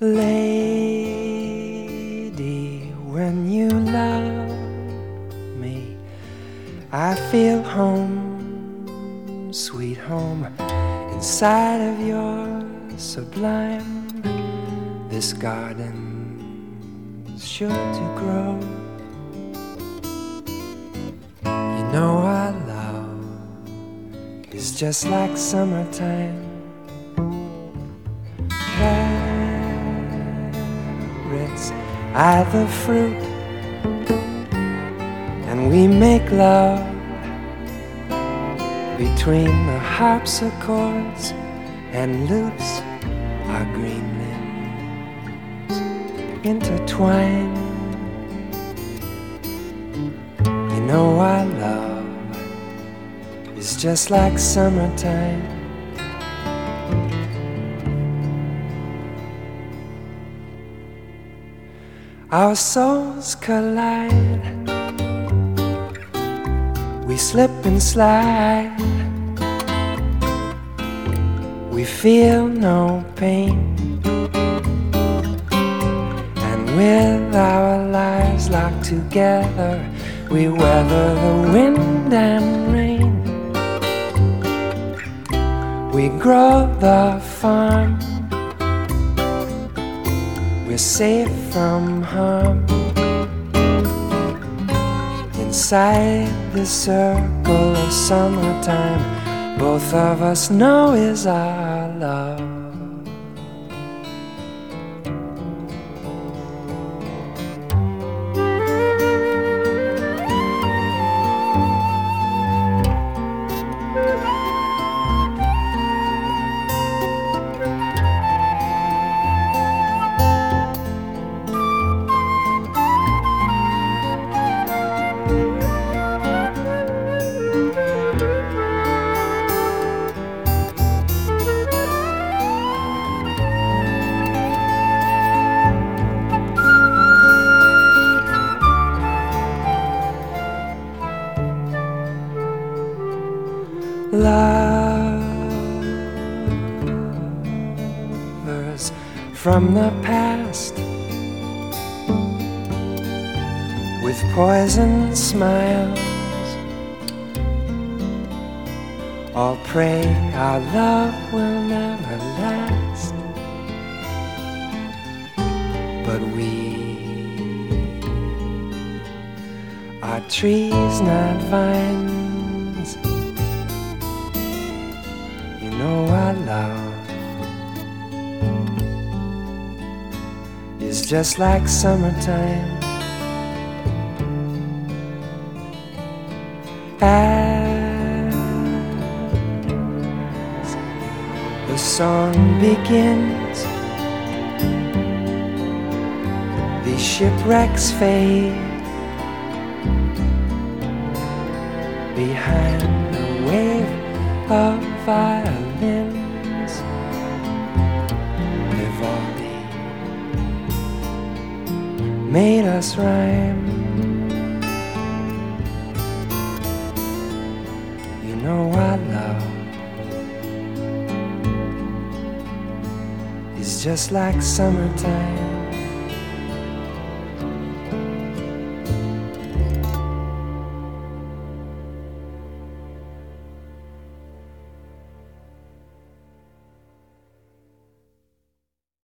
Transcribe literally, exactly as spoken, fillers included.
Lady, when you love me, I feel home, sweet home, inside of your sublime. This garden's sure to grow. You know our love is just like summertime. Carrots are the fruit, and we make love between the harpsichords and lutes. Our green limbs intertwine. You know our love is just like summertime. Our souls collide, we slip and slide, we feel no pain, and with our lives locked together, we weather the wind and rain. We grow the farm, we're safe from harm. Inside the circle of summertime, both of us know is our love. Lovers from the past, with poison smiles, all pray our love will never last. But we are trees, not vines. You know our love is just like summertime. As the song begins, these shipwrecks fade behind a wave of violins. Vivaldi made us rhyme. You know our love is just like summertime.